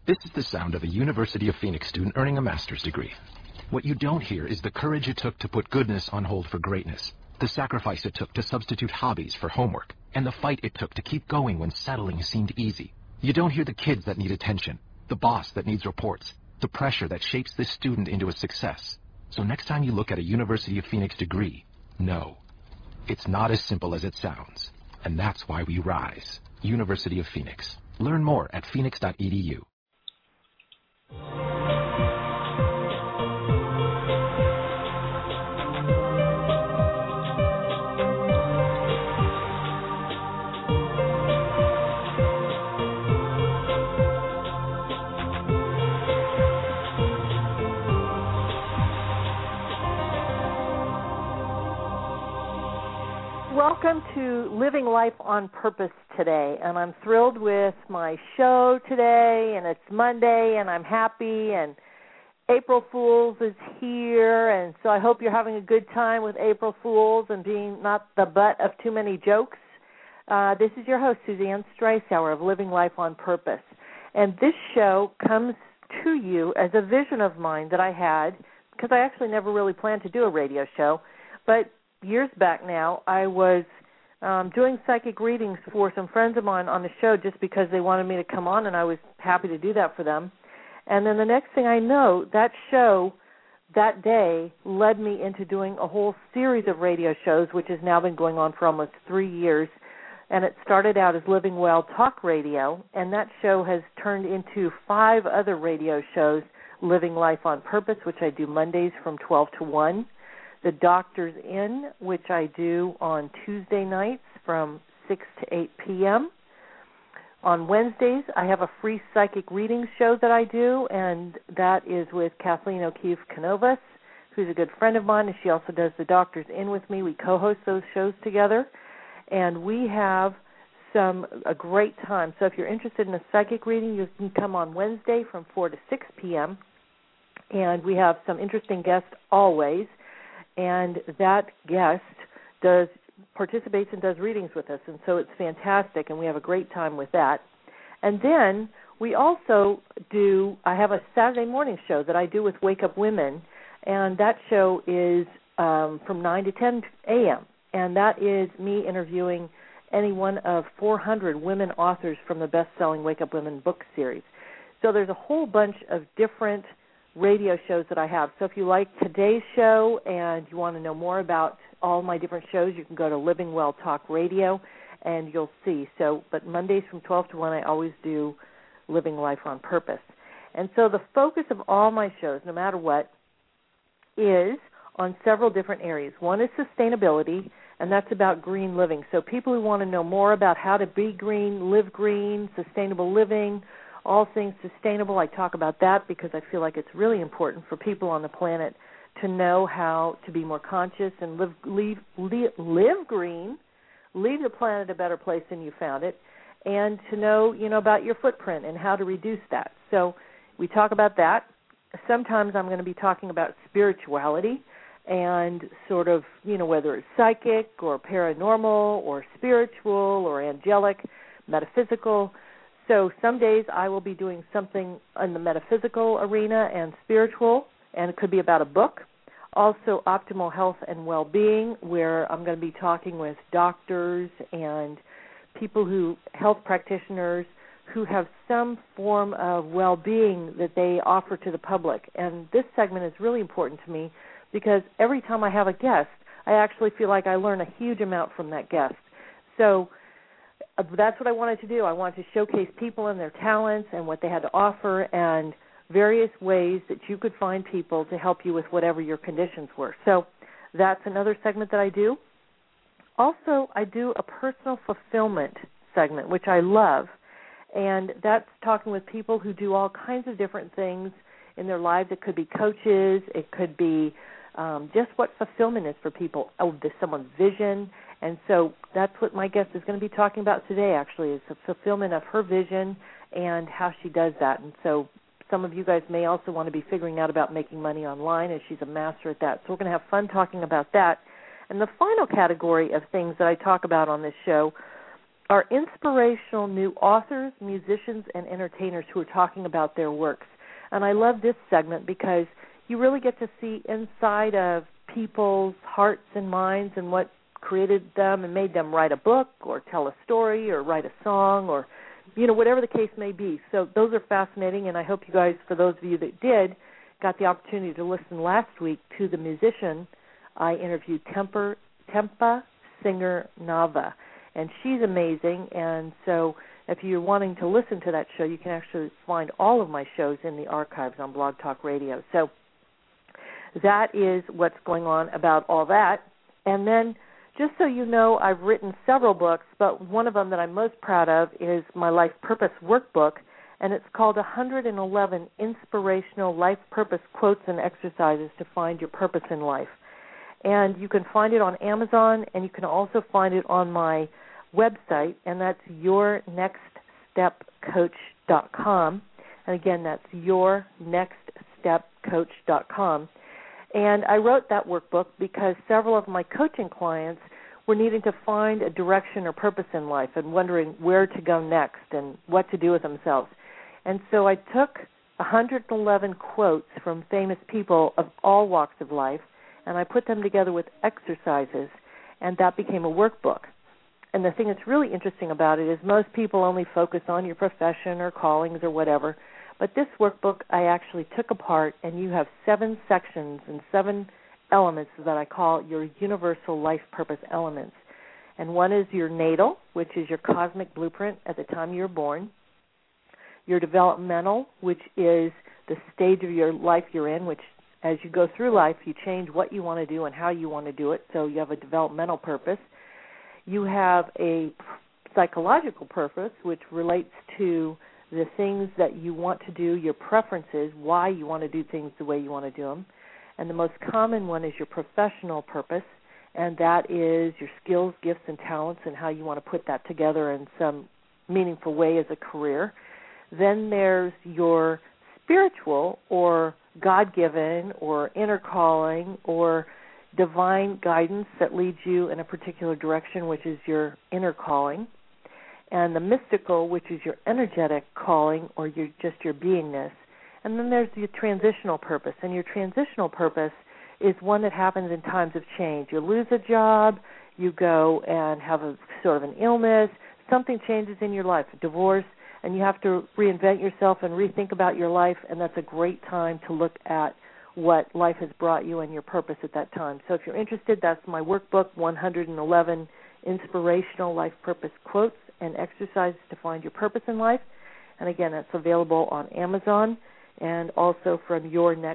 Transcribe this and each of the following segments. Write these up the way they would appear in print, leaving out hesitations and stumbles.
This is the sound of a University of Phoenix student earning a master's degree. What you don't hear is the courage it took to put goodness on hold for greatness, the sacrifice it took to substitute hobbies for homework, and the fight it took to keep going when settling seemed easy. You don't hear the kids that need attention, the boss that needs reports, the pressure that shapes this student into a success. So next time you look at a University of Phoenix degree, know, it's not as simple as it sounds. And that's why we rise. University of Phoenix. Learn more at phoenix.edu. Welcome to Living Life on Purpose today, and I'm thrilled with my show today, and it's Monday, and I'm happy, and April Fool's is here, and so I hope you're having a good time with April Fool's and being not the butt of too many jokes. This is your host, Suzanne Streisauer of Living Life on Purpose, and this show comes to you as a vision of mine that I had, because I actually never really planned to do a radio show, but years back now, I was doing psychic readings for some friends of mine on the show just because they wanted me to come on, and I was happy to do that for them. And then the next thing I know, that show that day led me into doing a whole series of radio shows, which has now been going on for almost 3 years. And it started out as Living Well Talk Radio, and that show has turned into 5 other radio shows, Living Life on Purpose, which I do Mondays from 12 to 1. The Doctor's In, which I do on Tuesday nights from 6 to 8 p.m. On Wednesdays, I have a free psychic reading show that I do, and that is with Kathleen O'Keefe Canovas, who's a good friend of mine, and she also does The Doctor's In with me. We co-host those shows together, and we have a great time. So if you're interested in a psychic reading, you can come on Wednesday from 4 to 6 p.m., and we have some interesting guests always. And that guest participates and does readings with us, and so it's fantastic, and we have a great time with that. And then we also I have a Saturday morning show that I do with Wake Up Women, and that show is from 9 to 10 a.m., and that is me interviewing any one of 400 women authors from the best-selling Wake Up Women book series. So there's a whole bunch of different radio shows that I have. So if you like today's show and you want to know more about all my different shows, you can go to Living Well Talk Radio and you'll see. But Mondays from 12 to 1, I always do Living Life on Purpose. And so the focus of all my shows, no matter what, is on several different areas. One is sustainability, and that's about green living. So people who want to know more about how to be green, live green, sustainable living, all things sustainable, I talk about that because I feel like it's really important for people on the planet to know how to be more conscious and live green, leave the planet a better place than you found it, and to know, about your footprint and how to reduce that. So we talk about that. Sometimes I'm going to be talking about spirituality and sort of, whether it's psychic or paranormal or spiritual or angelic, metaphysical. So some days I will be doing something in the metaphysical arena and spiritual, and it could be about a book. Also optimal health and well-being, where I'm going to be talking with doctors and health practitioners who have some form of well-being that they offer to the public. And this segment is really important to me because every time I have a guest, I actually feel like I learn a huge amount from that guest. So that's what I wanted to do. I wanted to showcase people and their talents and what they had to offer and various ways that you could find people to help you with whatever your conditions were. So that's another segment that I do. Also, I do a personal fulfillment segment, which I love, and that's talking with people who do all kinds of different things in their lives. It could be coaches. It could be just what fulfillment is for people, someone's vision. And so that's what my guest is going to be talking about today, actually, is the fulfillment of her vision and how she does that. And so some of you guys may also want to be figuring out about making money online, and she's a master at that. So we're going to have fun talking about that. And the final category of things that I talk about on this show are inspirational new authors, musicians, and entertainers who are talking about their works. And I love this segment because you really get to see inside of people's hearts and minds and what created them and made them write a book or tell a story or write a song or, whatever the case may be. So those are fascinating, and I hope you guys, for those of you that did, got the opportunity to listen last week to the musician I interviewed, Tempa Singer Nava, and she's amazing. And so if you're wanting to listen to that show, you can actually find all of my shows in the archives on Blog Talk Radio. So that is what's going on about all that. And then, just so you know, I've written several books, but one of them that I'm most proud of is my Life Purpose Workbook, and it's called 111 Inspirational Life Purpose Quotes and Exercises to Find Your Purpose in Life. And you can find it on Amazon, and you can also find it on my website, and that's yournextstepcoach.com. And again, that's yournextstepcoach.com. And I wrote that workbook because several of my coaching clients were needing to find a direction or purpose in life and wondering where to go next and what to do with themselves. And so I took 111 quotes from famous people of all walks of life, and I put them together with exercises, and that became a workbook. And the thing that's really interesting about it is most people only focus on your profession or callings or whatever, but this workbook I actually took apart, and you have 7 sections and 7 elements that I call your universal life purpose elements. And one is your natal, which is your cosmic blueprint at the time you were born. Your developmental, which is the stage of your life you're in, which as you go through life, you change what you want to do and how you want to do it, so you have a developmental purpose. You have a psychological purpose, which relates to the things that you want to do, your preferences, why you want to do things the way you want to do them. And the most common one is your professional purpose, and that is your skills, gifts, and talents and how you want to put that together in some meaningful way as a career. Then there's your spiritual or God-given or inner calling or divine guidance that leads you in a particular direction, which is your inner calling. And the mystical, which is your energetic calling or just your beingness. And then there's your transitional purpose. And your transitional purpose is one that happens in times of change. You lose a job, you go and have a sort of an illness, something changes in your life, a divorce, and you have to reinvent yourself and rethink about your life, and that's a great time to look at what life has brought you and your purpose at that time. So if you're interested, that's my workbook, 111 Inspirational Life Purpose Quotes and Exercises to Find Your Purpose in Life. And again, that's available on Amazon and also from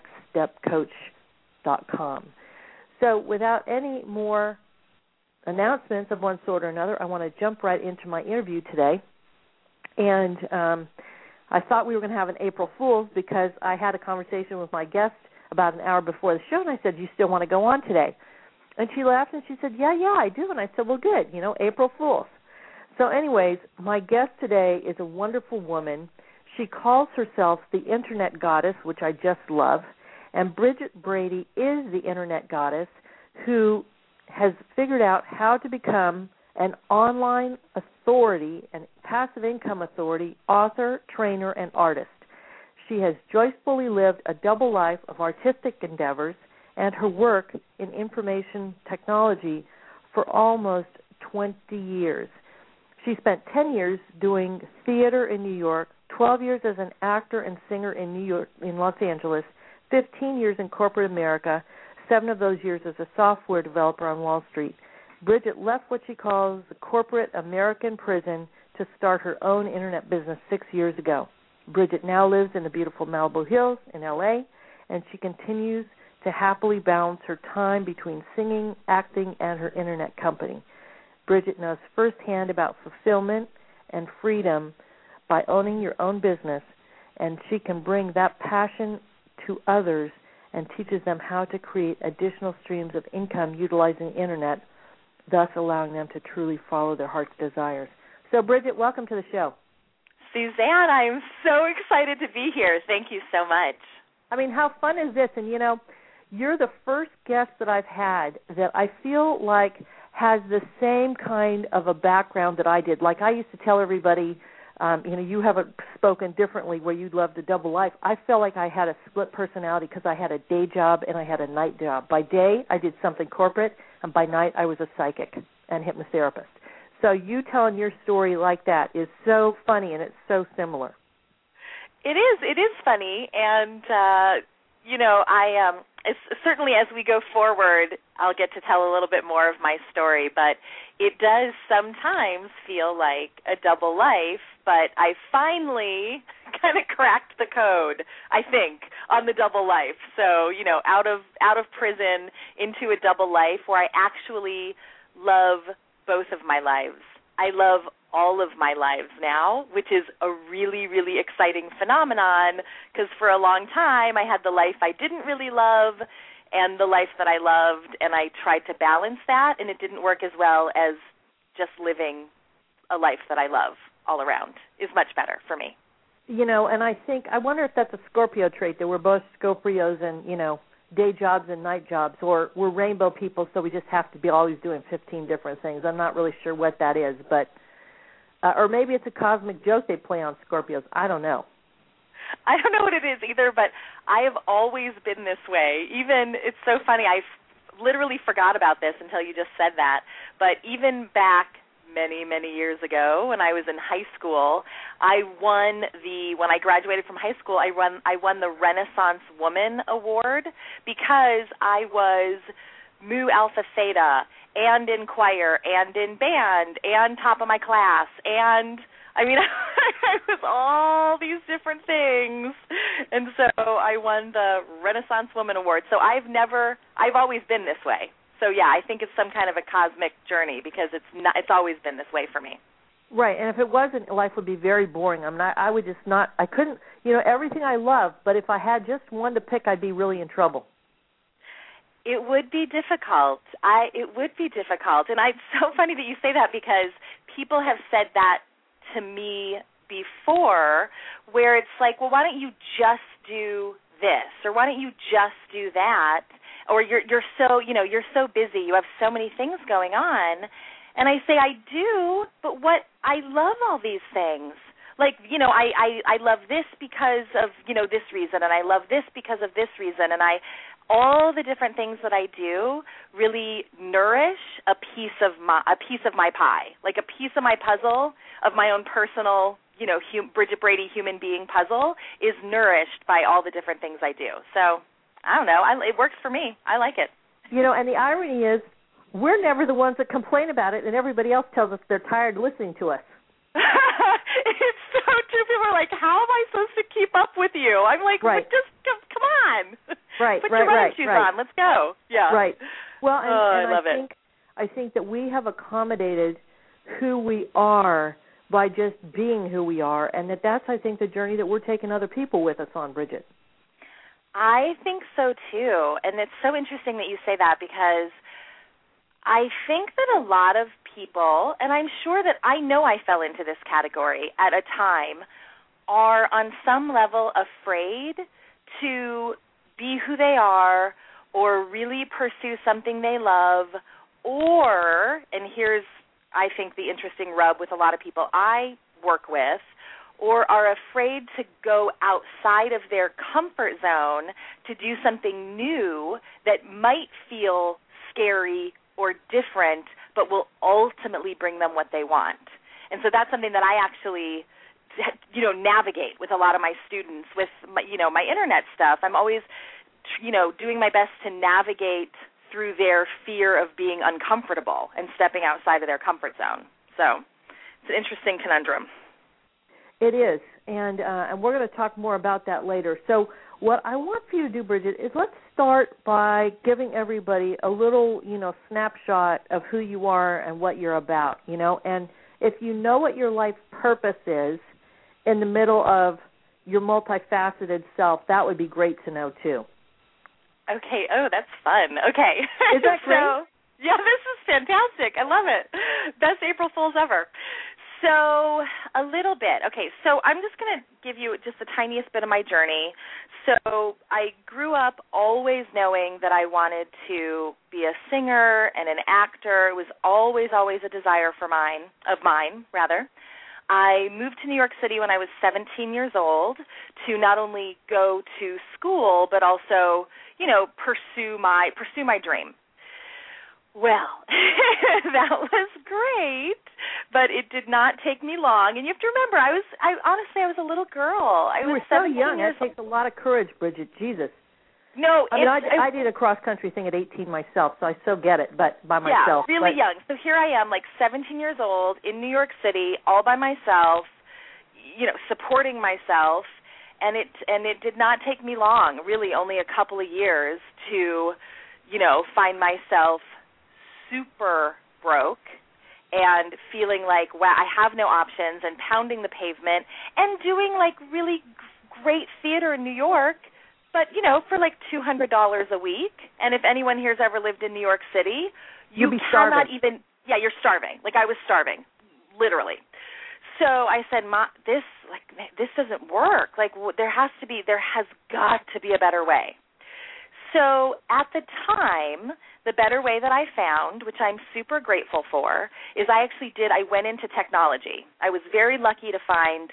yournextstepcoach.com. So without any more announcements of one sort or another, I want to jump right into my interview today. And I thought we were going to have an April Fool's because I had a conversation with my guest about an hour before the show, and I said, "You still want to go on today?" And she laughed and she said, yeah, I do. And I said, well, good, April Fool's. So anyways, my guest today is a wonderful woman. She calls herself the Internet Goddess, which I just love. And Bridget Brady is the Internet Goddess who has figured out how to become an online authority, an passive income authority, author, trainer, and artist. She has joyfully lived a double life of artistic endeavors and her work in information technology for almost 20 years. She spent 10 years doing theater in New York, 12 years as an actor and singer in New York, in Los Angeles, 15 years in corporate America, 7 of those years as a software developer on Wall Street. Bridget left what she calls the corporate American prison to start her own Internet business 6 years ago. Bridget now lives in the beautiful Malibu Hills in L.A., and she continues to happily balance her time between singing, acting, and her Internet company. Bridget knows firsthand about fulfillment and freedom by owning your own business, and she can bring that passion to others and teaches them how to create additional streams of income utilizing the Internet, thus allowing them to truly follow their heart's desires. So, Bridget, welcome to the show. Suzanne, I am so excited to be here. Thank you so much. I mean, how fun is this? And, you're the first guest that I've had that I feel like has the same kind of a background that I did. Like I used to tell everybody, you have spoken differently where you'd love the double life. I felt like I had a split personality because I had a day job and I had a night job. By day, I did something corporate, and by night, I was a psychic and hypnotherapist. So you telling your story like that is so funny, and it's so similar. It is funny, and it's certainly as we go forward, I'll get to tell a little bit more of my story, but it does sometimes feel like a double life, but I finally kind of cracked the code, I think, on the double life. So, out of prison into a double life where I actually love both of my lives. I love all of my lives now, which is a really, really exciting phenomenon because for a long time I had the life I didn't really love and the life that I loved, and I tried to balance that, and it didn't work as well as just living a life that I love all around is much better for me. And I wonder if that's a Scorpio trait, that we're both Scorpios and, day jobs and night jobs, or we're rainbow people, so we just have to be always doing 15 different things. I'm not really sure what that is, but or maybe it's a cosmic joke they play on Scorpios. I don't know. I don't know what it is either, but I have always been this way. Even, it's so funny, I literally forgot about this until you just said that, but even back many, many years ago when I was in high school, when I graduated from high school, I won the Renaissance Woman Award because I was Mu Alpha Theta and in choir and in band and top of my class, and I was all these different things, and so I won the Renaissance Woman Award. So I've always been this way. So yeah, I think it's some kind of a cosmic journey because it's always been this way for me. Right, and if it wasn't, life would be very boring. I couldn't, everything I love, but if I had just one to pick, I'd be really in trouble. It would be difficult. It would be difficult, and it's so funny that you say that because people have said that to me before, where it's like, well, why don't you just do this, or why don't you just do that, or you're so busy, you have so many things going on, and I say I do, but I love all these things. Like, I love this because of this reason, and I love this because of this reason, and all the different things that I do really nourish a piece of my pie, like a piece of my puzzle of my own personal, Bridget Brady human being puzzle is nourished by all the different things I do. So, I don't know. It works for me. I like it. And the irony is we're never the ones that complain about it, and everybody else tells us they're tired listening to us. It's so true. People are like, how am I supposed to keep up with you? I'm like, right. Just come on. Right, Put your running shoes on. Let's go. Yeah. Right. Well, I love it. I think that we have accommodated who we are by just being who we are, and that's, I think, the journey that we're taking other people with us on, Bridget. I think so, too. And it's so interesting that you say that because I think that a lot of people, and I'm sure that I know I fell into this category at a time, are on some level afraid to be who they are or really pursue something they love, or, and here's, I think, the interesting rub with a lot of people I work with, or are afraid to go outside of their comfort zone to do something new that might feel scary or different, but will ultimately bring them what they want. And so that's something that I actually, navigate with a lot of my students with, my internet stuff. I'm always, doing my best to navigate through their fear of being uncomfortable and stepping outside of their comfort zone. So it's an interesting conundrum. It is, and we're going to talk more about that later. So what I want for you to do, Bridget, is let's start by giving everybody a little, snapshot of who you are and what you're about, and if you know what your life purpose is in the middle of your multifaceted self, that would be great to know, too. Okay. Oh, that's fun. Okay. Is that great? Yeah, this is fantastic. I love it. Best April Fools ever. So a little bit. Okay, so I'm just going to give you just the tiniest bit of my journey. So I grew up always knowing that I wanted to be a singer and an actor. It was always a desire of mine. I moved to New York City when I was 17 years old to not only go to school but also, pursue my dream. Well, that was great, but it did not take me long. And you have to remember, I was a little girl. You were so young. That takes a lot of courage, Bridget. Jesus. No, I did a cross-country thing at 18 myself, so I so get it, but by myself. Yeah, really young. So here I am, 17 years old, in New York City, all by myself, supporting myself, and it did not take me long, really only a couple of years to, find myself super broke and feeling like, wow, I have no options, and pounding the pavement and doing really great theater in New York, but for $200 a week. And if anyone here's ever lived in New York City, you cannot even, you're starving. I was starving, literally. So I said, this doesn't work. There has got to be a better way. So at the time, the better way that I found, which I'm super grateful for, is I went into technology. I was very lucky to find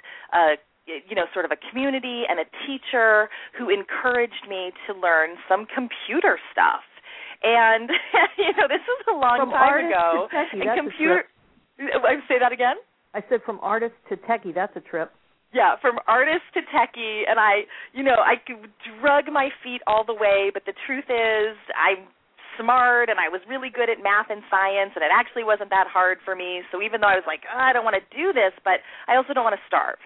sort of a community and a teacher who encouraged me to learn some computer stuff. And, this was a long time ago. And computer. Say that again? I said from artist to techie, that's a trip. Yeah, from artist to techie, and I drug my feet all the way, but the truth is I'm smart, and I was really good at math and science, and it actually wasn't that hard for me. So even though I was I don't want to do this, but I also don't want to starve.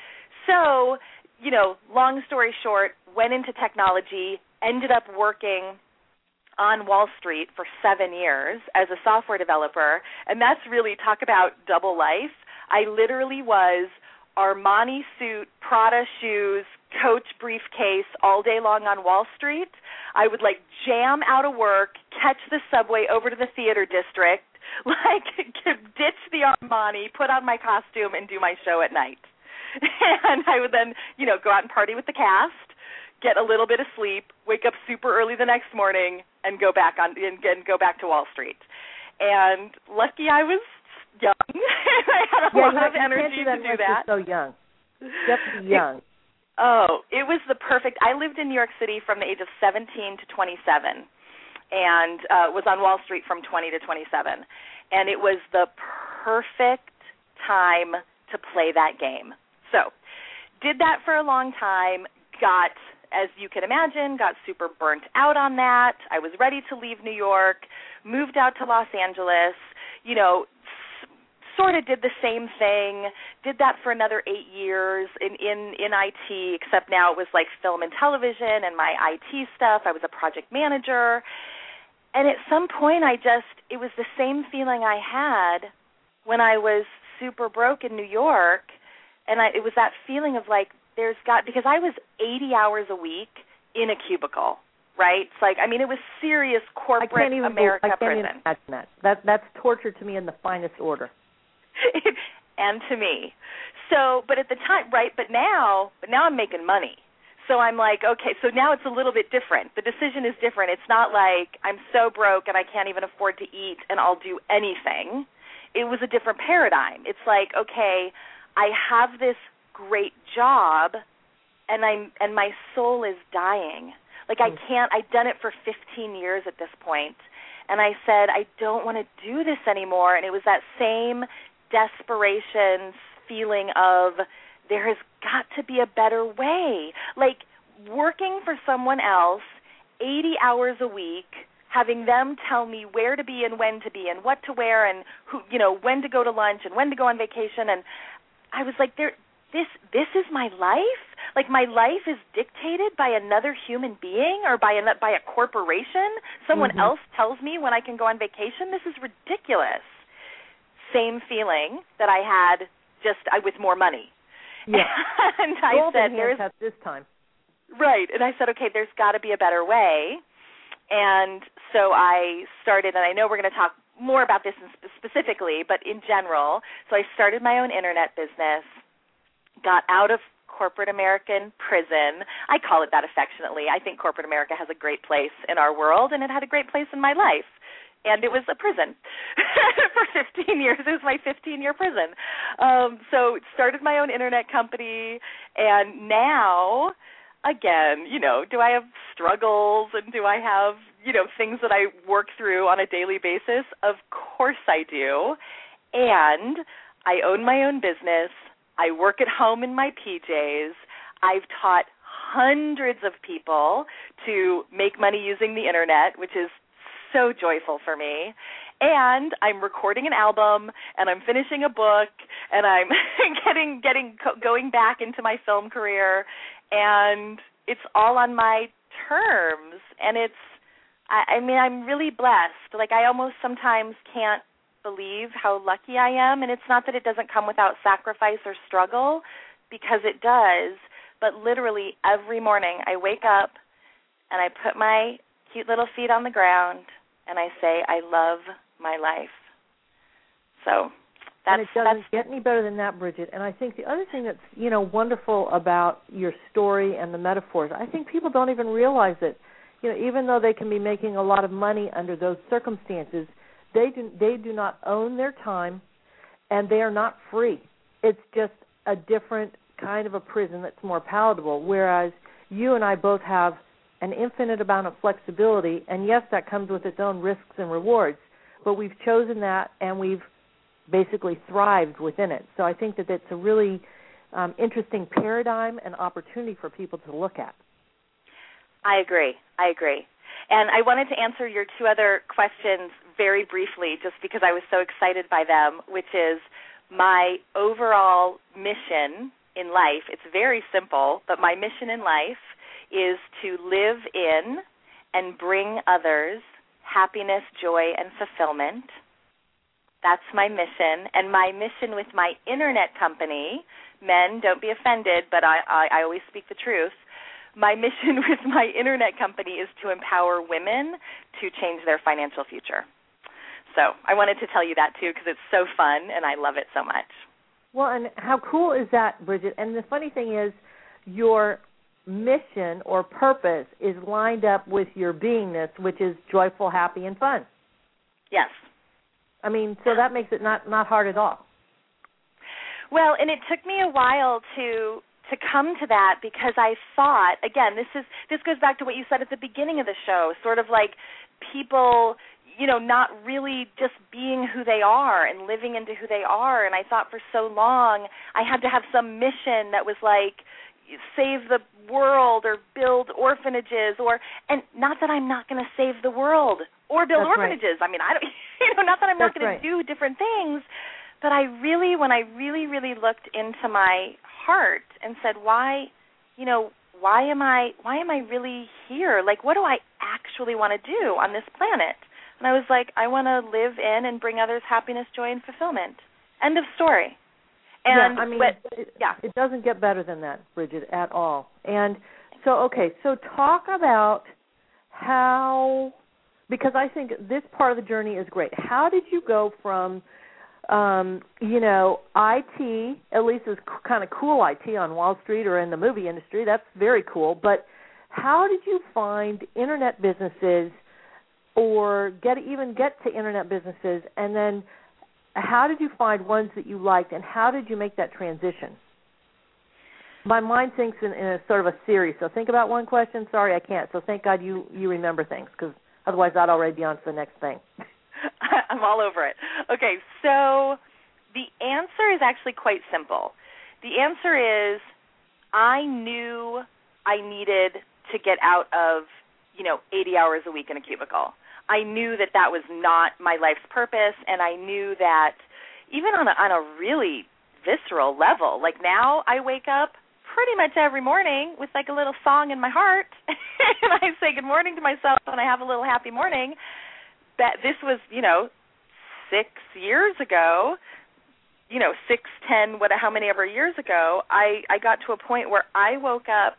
So, long story short, went into technology, ended up working on Wall Street for 7 years as a software developer, and that's really, talk about double life. I literally was Armani suit, Prada shoes, Coach briefcase all day long on Wall Street. I would jam out of work, catch the subway over to the theater district, ditch the Armani, put on my costume, and do my show at night. And I would then, go out and party with the cast, get a little bit of sleep, wake up super early the next morning, and go back to Wall Street. And lucky I was young. I had a lot of energy to do that. You're so young. You have to be young. It was the perfect. I lived in New York City from the age of 17 to 27, and was on Wall Street from 20 to 27. And it was the perfect time to play that game. So, did that for a long time, got, as you can imagine, got super burnt out on that. I was ready to leave New York, moved out to Los Angeles, sort of did the same thing, did that for another 8 years in IT, except now it was film and television and my IT stuff. I was a project manager. And at some point it was the same feeling I had when I was super broke in New York. And it was that feeling of because I was 80 hours a week in a cubicle, right? It's it was serious corporate America prison. I can't even imagine that. That's torture to me in the finest order. And to me. So, but at the time, right, but now I'm making money. So I'm okay, so now it's a little bit different. The decision is different. It's not I'm so broke and I can't even afford to eat and I'll do anything. It was a different paradigm. It's okay, I have this great job and my soul is dying. I've done it for 15 years at this point. And I said, I don't want to do this anymore. And it was that same desperation feeling of there has got to be a better way. Working for someone else 80 hours a week, having them tell me where to be and when to be and what to wear and who, when to go to lunch and when to go on vacation. And I was this is my life? My life is dictated by another human being or by a corporation? Someone else tells me when I can go on vacation? This is ridiculous. Same feeling that I had just with more money. Yeah. And I said, "There's this time." Right. And I said, okay, there's got to be a better way. And so I started, and I know we're going to talk more about this specifically, but in general. So I started my own internet business, got out of corporate American prison. I call it that affectionately. I think corporate America has a great place in our world, and it had a great place in my life. And it was a prison for 15 years. It was my 15-year prison. So started my own internet company, and now, again, do I have struggles and do I have, things that I work through on a daily basis? Of course I do. And I own my own business. I work at home in my PJs. I've taught hundreds of people to make money using the internet, which is so joyful for me. And I'm recording an album, and I'm finishing a book, and I'm going back into my film career, and it's all on my terms. And I'm really blessed. Like, I almost sometimes can't believe how lucky I am, and it's not that it doesn't come without sacrifice or struggle, because it does, but literally every morning I wake up and I put my cute little feet on the ground and I say, I love my life. So and it doesn't get any better than that, Bridget. And I think the other thing that's, wonderful about your story and the metaphors, I think people don't even realize it. Even though they can be making a lot of money under those circumstances, they do not own their time, and they are not free. It's just a different kind of a prison that's more palatable, whereas you and I both have an infinite amount of flexibility, and yes, that comes with its own risks and rewards, but we've chosen that, and we've basically thrived within it. So I think that it's a really interesting paradigm and opportunity for people to look at. I agree. And I wanted to answer your two other questions very briefly, just because I was so excited by them, which is my overall mission in life. It's very simple, but my mission in life is to live in and bring others happiness, joy, and fulfillment. That's my mission. And my mission with my internet company, men, don't be offended, but I always speak the truth. My mission with my internet company is to empower women to change their financial future. So I wanted to tell you that, too, because it's so fun, and I love it so much. Well, and how cool is that, Bridget? And the funny thing is your mission or purpose is lined up with your beingness, which is joyful, happy, and fun. Yes. I mean, so that makes it not hard at all. Well, and it took me a while to come to that, because I thought, again, this goes back to what you said at the beginning of the show, sort of like people, not really just being who they are and living into who they are. And I thought for so long I had to have some mission that was like save the world or build orphanages, and not that I'm not going to save the world or build orphanages. Right. I mean, I don't, not that I'm not going to do different things, but when I really looked into my heart and said, why am I really here? Like, what do I actually want to do on this planet? And I was like, I want to live in and bring others happiness, joy, and fulfillment. End of story. And it doesn't get better than that, Bridget, at all. And so talk about how, because I think this part of the journey is great. How did you go from IT, at least is kind of cool IT on Wall Street or in the movie industry, that's very cool, but how did you find internet businesses or get to internet businesses, and then how did you find ones that you liked, and how did you make that transition? My mind thinks in a sort of a series, so think about one question. Sorry, I can't, so thank God you remember things, because otherwise I'd already be on to the next thing. I'm all over it. Okay, so the answer is actually quite simple. The answer is I knew I needed to get out of, 80 hours a week in a cubicle. I knew that was not my life's purpose, and I knew that even on a really visceral level, like now I wake up pretty much every morning with like a little song in my heart, and I say good morning to myself, and I have a little happy morning. That this was, 6 years ago, 6, 10, how many ever years ago, I got to a point where I woke up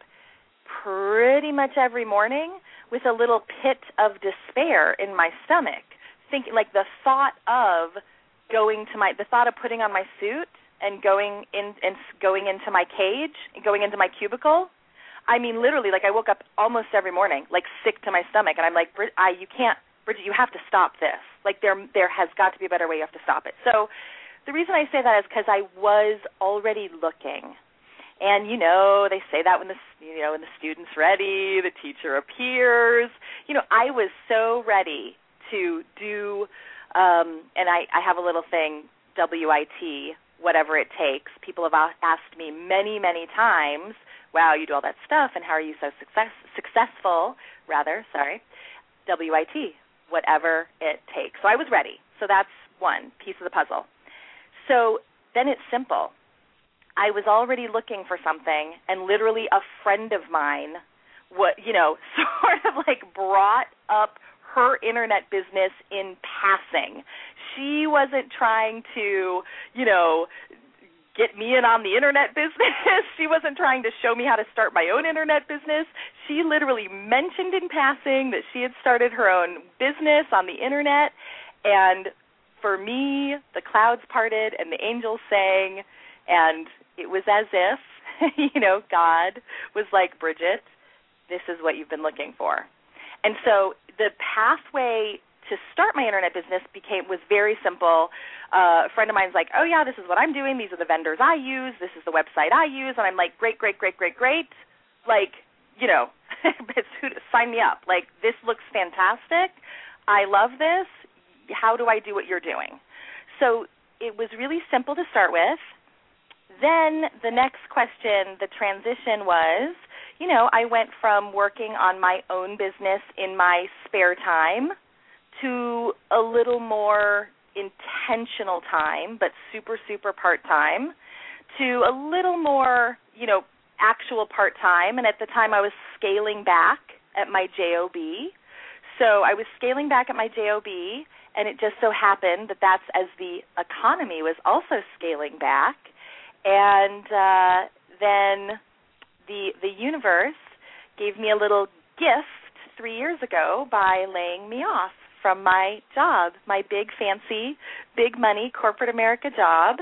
pretty much every morning with a little pit of despair in my stomach, thinking, like the thought of putting on my suit and going into my cage, going into my cubicle. I mean, literally, like I woke up almost every morning, like sick to my stomach, and I'm like, Bridget, you have to stop this. Like there has got to be a better way. You have to stop it. So the reason I say that is because I was already looking. And, they say that when the student's ready, the teacher appears. I was so ready to do, and I have a little thing, WIT, whatever it takes. People have asked me many, many times, wow, you do all that stuff, and how are you so successful? WIT, whatever it takes. So I was ready. So that's one piece of the puzzle. So then it's simple. I was already looking for something, and literally a friend of mine, sort of like brought up her internet business in passing. She wasn't trying to, get me in on the internet business. She wasn't trying to show me how to start my own internet business. She literally mentioned in passing that she had started her own business on the internet, and for me, the clouds parted and the angels sang, and it was as if, God was like, Bridget, this is what you've been looking for. And so the pathway to start my internet business was very simple. A friend of mine's like, oh, yeah, this is what I'm doing. These are the vendors I use. This is the website I use. And I'm like, great. Like, sign me up. Like, this looks fantastic. I love this. How do I do what you're doing? So it was really simple to start with. Then the next question, the transition was, I went from working on my own business in my spare time to a little more intentional time, but super, super part-time, to a little more, actual part-time. And at the time I was scaling back at my JOB. So I was scaling back at my JOB, and it just so happened that that's as the economy was also scaling back. And then the universe gave me a little gift 3 years ago by laying me off from my job, my big, fancy, big money corporate America job.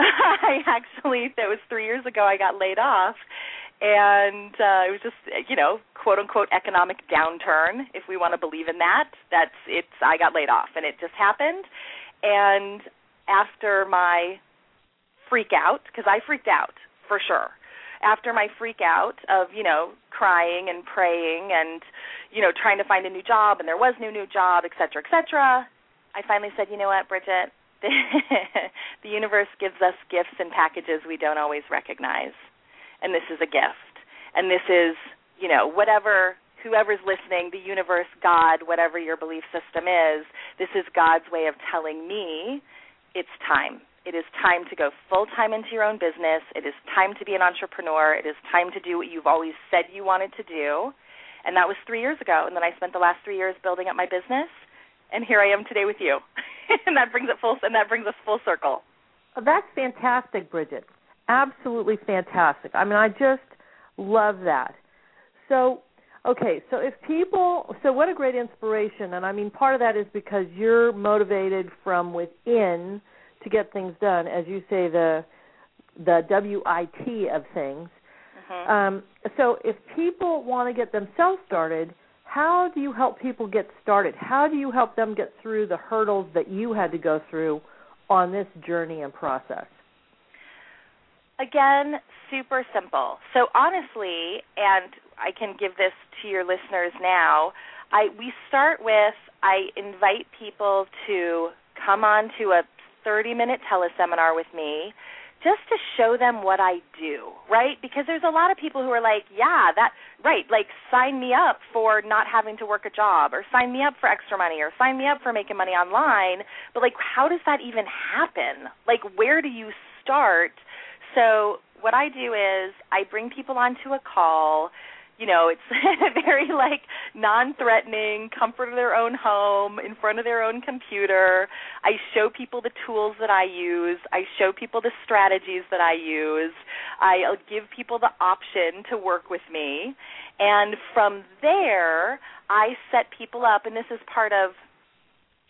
That was 3 years ago I got laid off. And it was just, quote-unquote economic downturn, if we want to believe in that. I got laid off, and it just happened. And after my freak out, because I freaked out for sure, after my freak out of, crying and praying and, trying to find a new job, and there was no new job, et cetera, I finally said, you know what, Bridget, the universe gives us gifts and packages we don't always recognize. And this is a gift. And this is, whoever's listening, the universe, God, whatever your belief system is, this is God's way of telling me it's time. It is time to go full-time into your own business. It is time to be an entrepreneur. It is time to do what you've always said you wanted to do. And that was 3 years ago. And then I spent the last 3 years building up my business. And here I am today with you. And that brings us full circle. Oh, that's fantastic, Bridget. Absolutely fantastic. I mean, I just love that. So what a great inspiration. And I mean, part of that is because you're motivated from within to get things done, as you say, the WIT of things. Mm-hmm. So if people want to get themselves started, how do you help people get started? How do you help them get through the hurdles that you had to go through on this journey and process? Again, super simple. So honestly, and I can give this to your listeners now, we start with, I invite people to come on to a 30-minute teleseminar with me just to show them what I do, right? Because there's a lot of people who are like, sign me up for not having to work a job, or sign me up for extra money, or sign me up for making money online. But, how does that even happen? Where do you start? So what I do is I bring people onto a call. It's very non-threatening, comfort of their own home, in front of their own computer. I show people the tools that I use. I show people the strategies that I use. I'll give people the option to work with me. And from there, I set people up, and this is part of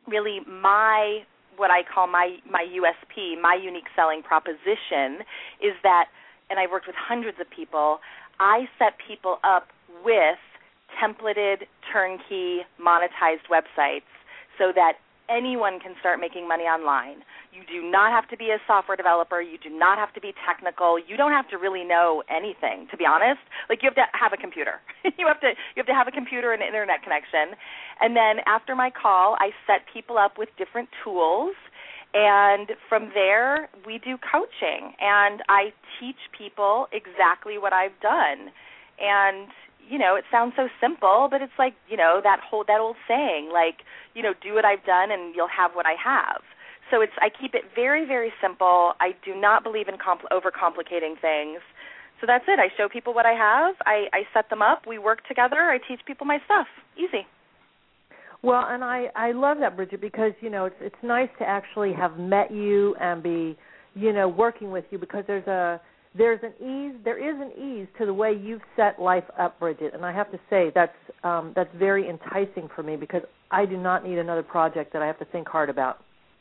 really what I call my USP, my unique selling proposition is that, and I've worked with hundreds of people, I set people up with templated, turnkey, monetized websites so that anyone can start making money online. You do not have to be a software developer. You do not have to be technical. You don't have to really know anything, to be honest. Like, you have to have a computer. you have to have a computer and an internet connection. And then after my call, I set people up with different tools, and from there we do coaching, and I teach people exactly what I've done. And it sounds so simple, but it's like, that old saying, like, do what I've done and you'll have what I have. So I keep it very, very simple. I do not believe in overcomplicating things. So that's it. I show people what I have. I set them up. We work together. I teach people my stuff. Easy. Well, and I love that, Bridget, because, it's nice to actually have met you and be, working with you, because there is an ease to the way you've set life up, Bridget, and I have to say that's very enticing for me, because I do not need another project that I have to think hard about.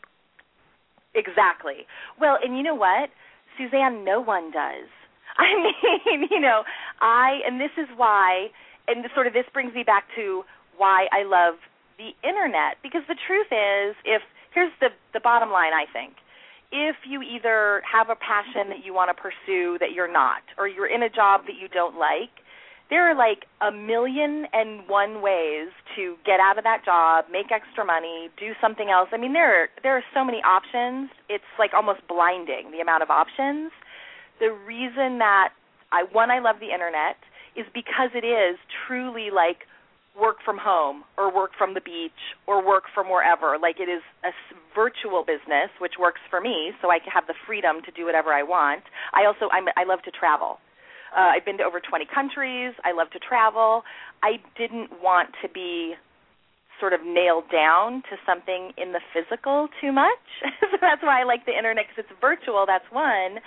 Exactly. Well, and you know what, Suzanne, no one does. I mean, and this is why, and sort of this brings me back to why I love the Internet, because the truth is, here's the bottom line, I think. If you either have a passion that you want to pursue that you're not, or you're in a job that you don't like, there are like 1,000,001 ways to get out of that job, make extra money, do something else. I mean, there are so many options. It's like almost blinding, the amount of options. The reason that I love the Internet is because it is truly like work from home or work from the beach or work from wherever. Like, it is a virtual business, which works for me, so I can have the freedom to do whatever I want. I love to travel. I've been to over 20 countries. I love to travel. I didn't want to be sort of nailed down to something in the physical too much. So that's why I like the Internet, because it's virtual. That's one.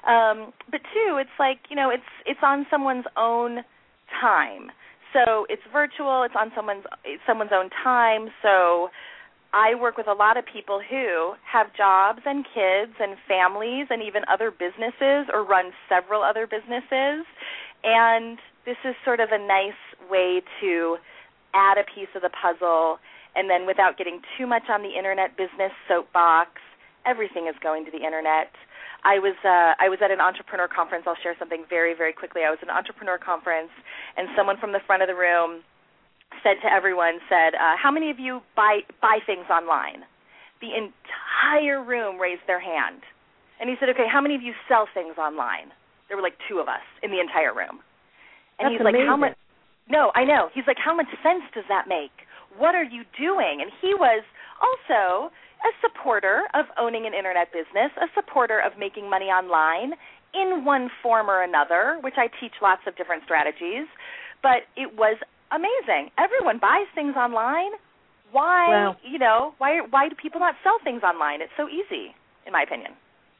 But two, it's like, it's on someone's own time. So it's virtual. It's on someone's own time. So I work with a lot of people who have jobs and kids and families and even other businesses, or run several other businesses. And this is sort of a nice way to add a piece of the puzzle, and then without getting too much on the Internet business soapbox, everything is going to the Internet. I was at an entrepreneur conference. I'll share something very, very quickly. I was at an entrepreneur conference, and someone from the front of the room said to everyone, how many of you buy things online? The entire room raised their hand. And he said, okay, how many of you sell things online? There were like 2 of us in the entire room. And That's he's like, amazing. how much? No, I know. He's like, how much sense does that make? What are you doing? And he was also a supporter of owning an Internet business, a supporter of making money online in one form or another, which I teach lots of different strategies. But it was amazing. Everyone buys things online. Why, why do people not sell things online? It's so easy, in my opinion.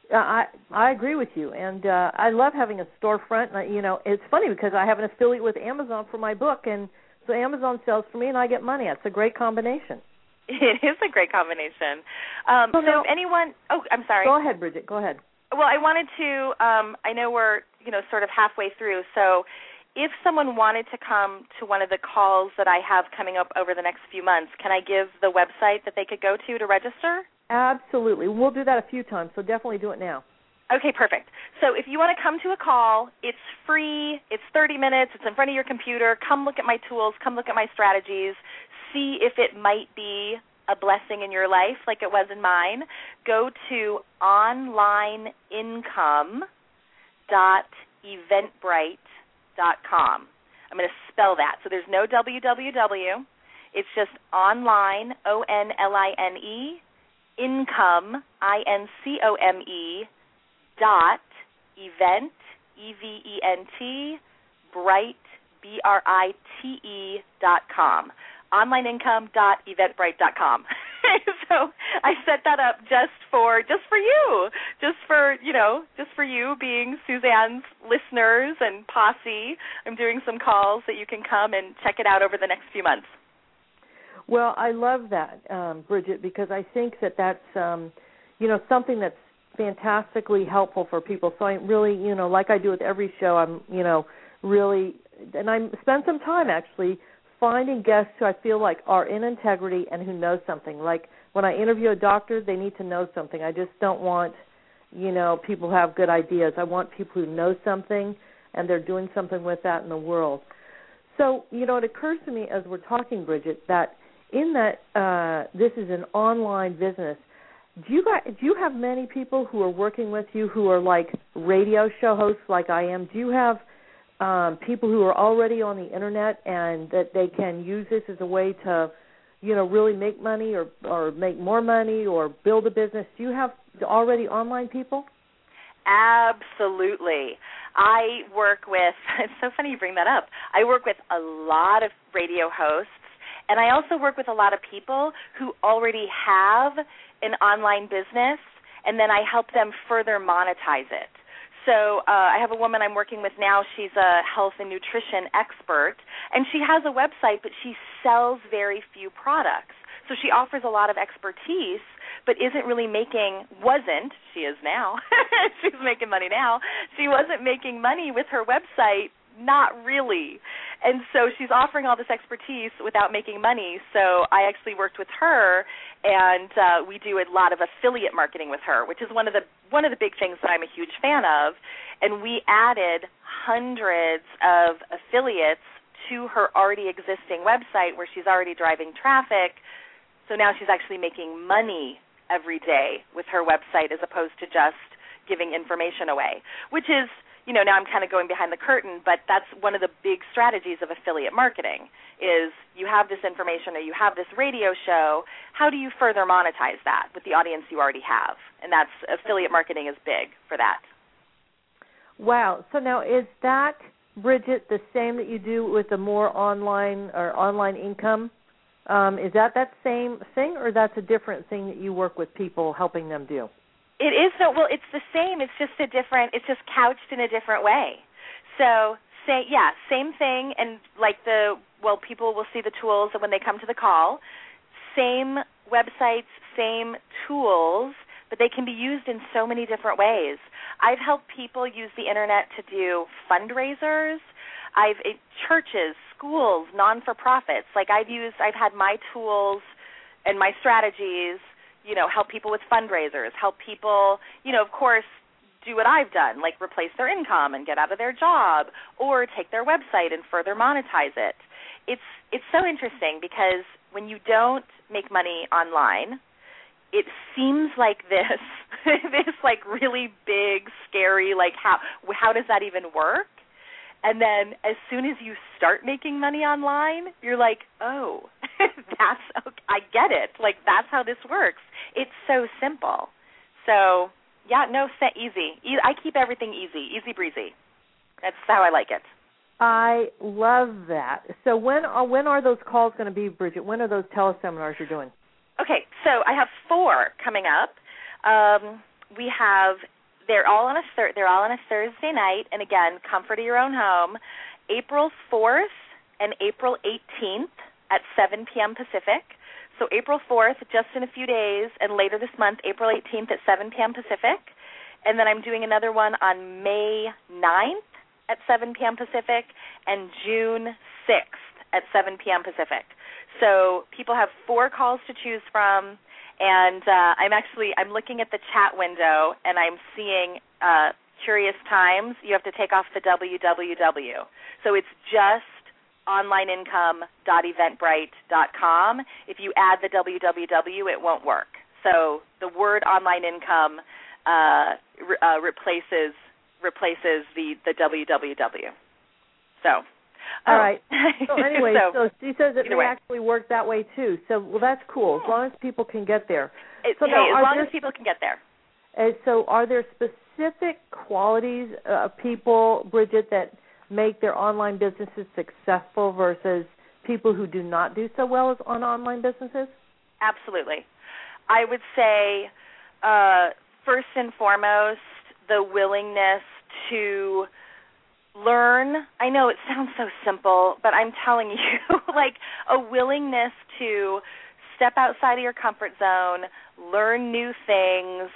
I agree with you, and I love having a storefront. It's funny because I have an affiliate with Amazon for my book, and so Amazon sells for me, and I get money. It's a great combination. It is a great combination. So if anyone – oh, I'm sorry. Go ahead, Bridget. Go ahead. Well, I wanted to I know we're, sort of halfway through, so if someone wanted to come to one of the calls that I have coming up over the next few months, can I give the website that they could go to register? Absolutely. We'll do that a few times, so definitely do it now. Okay, perfect. So if you want to come to a call, it's free. It's 30 minutes. It's in front of your computer. Come look at my tools. Come look at my strategies. See if it might be a blessing in your life like it was in mine. Go to onlineincome.eventbrite.com. I'm going to spell that. So there's no www. It's just online, ONLINE, income, INCOME, dot, event, EVENT, bright, BRITE.com. onlineincome.eventbrite.com. So I set that up just for you, just for you being Suzanne's listeners and posse. I'm doing some calls that you can come and check it out over the next few months. Well, I love that, Bridget, because I think that that's, something that's fantastically helpful for people. So I really, like I do with every show, I'm, really, and I spend some time actually finding guests who I feel like are in integrity and who know something. Like when I interview a doctor, they need to know something. I just don't want, people who have good ideas. I want people who know something and they're doing something with that in the world. So, it occurs to me as we're talking, Bridget, that in that this is an online business, do you have many people who are working with you who are like radio show hosts like I am? Do you have people who are already on the Internet and that they can use this as a way to, really make money or make more money or build a business? Do you have already online people? Absolutely. I work with, it's so funny you bring that up, I work with a lot of radio hosts, and I also work with a lot of people who already have an online business, and then I help them further monetize it. So I have a woman I'm working with now. She's a health and nutrition expert, and she has a website, but she sells very few products. So she offers a lot of expertise, but she is now. She's making money now. She wasn't making money with her website, not really. And so she's offering all this expertise without making money. So I actually worked with her, and we do a lot of affiliate marketing with her, which is one of the big things that I'm a huge fan of. And we added hundreds of affiliates to her already existing website where she's already driving traffic. So now she's actually making money every day with her website as opposed to just giving information away, which is, now I'm kind of going behind the curtain, but that's one of the big strategies of affiliate marketing is you have this information or you have this radio show. How do you further monetize that with the audience you already have? And that's affiliate marketing is big for that. Wow. So now is that, Bridget, the same that you do with the more online or online income? Is that same thing, or that's a different thing that you work with people helping them do? It is. It's the same. It's just it's just couched in a different way. So, same thing, and people will see the tools when they come to the call. Same websites, same tools, but they can be used in so many different ways. I've helped people use the Internet to do fundraisers. Churches, schools, non-for-profits. I've had my tools and my strategies, help people with fundraisers, help people, of course, do what I've done, like replace their income and get out of their job, or take their website and further monetize it. It's so interesting because when you don't make money online, it seems like this really big, scary, how does that even work? And then as soon as you start making money online, you're like, oh, I get it. That's how this works. It's so simple. So, easy. I keep everything easy breezy. That's how I like it. I love that. So when are those calls going to be, Bridget? When are those teleseminars you're doing? Okay, so I have 4 coming up. They're all on a Thursday night, and again, comfort of your own home. April 4th and April 18th at 7 p.m. Pacific. So April 4th, just in a few days, and later this month, April 18th at 7 p.m. Pacific. And then I'm doing another one on May 9th at 7 p.m. Pacific and June 6th at 7 p.m. Pacific. So people have 4 calls to choose from. And I'm looking at the chat window, and I'm seeing Curious Times. You have to take off the www. So it's just onlineincome.eventbrite.com. If you add the www, it won't work. So the word online income replaces the www. So. All right. So anyway, so she says that they actually work that way too. So, that's cool. As long as people can get there. As long as people can get there. So are there specific qualities of people, Bridget, that make their online businesses successful versus people who do not do so well on online businesses? Absolutely. I would say, first and foremost, the willingness to learn. I know it sounds so simple, but I'm telling you, like a willingness to step outside of your comfort zone, learn new things,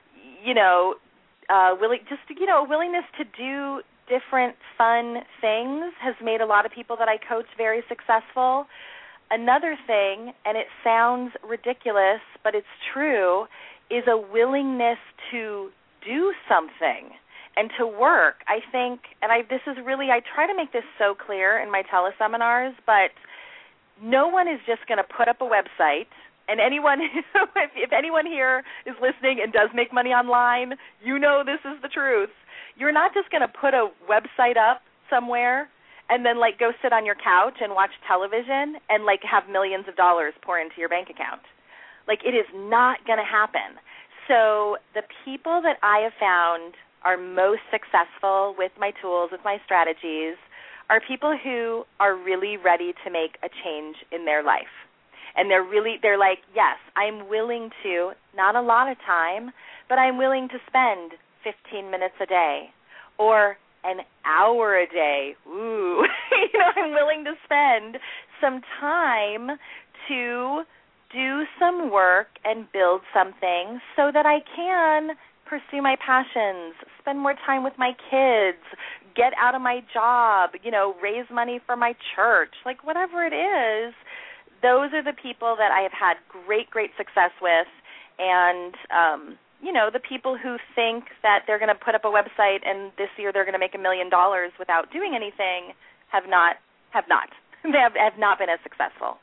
a willingness to do different fun things has made a lot of people that I coach very successful. Another thing, and it sounds ridiculous, but it's true, is a willingness to do something and to work. I think, and I try to make this so clear in my teleseminars, but no one is just going to put up a website, and anyone, if anyone here is listening and does make money online, this is the truth. You're not just going to put a website up somewhere and then go sit on your couch and watch television and have millions of dollars pour into your bank account. It is not going to happen. So the people that I have found are most successful with my tools, with my strategies, are people who are really ready to make a change in their life. And they're like, yes, I'm willing to, not a lot of time, but I'm willing to spend 15 minutes a day or an hour a day. Ooh, I'm willing to spend some time to do some work and build something so that I can pursue my passions, spend more time with my kids, get out of my job, raise money for my church, whatever it is. Those are the people that I have had great, great success with. And, the people who think that they're going to put up a website and this year they're going to make $1 million without doing anything have not. They have not been as successful.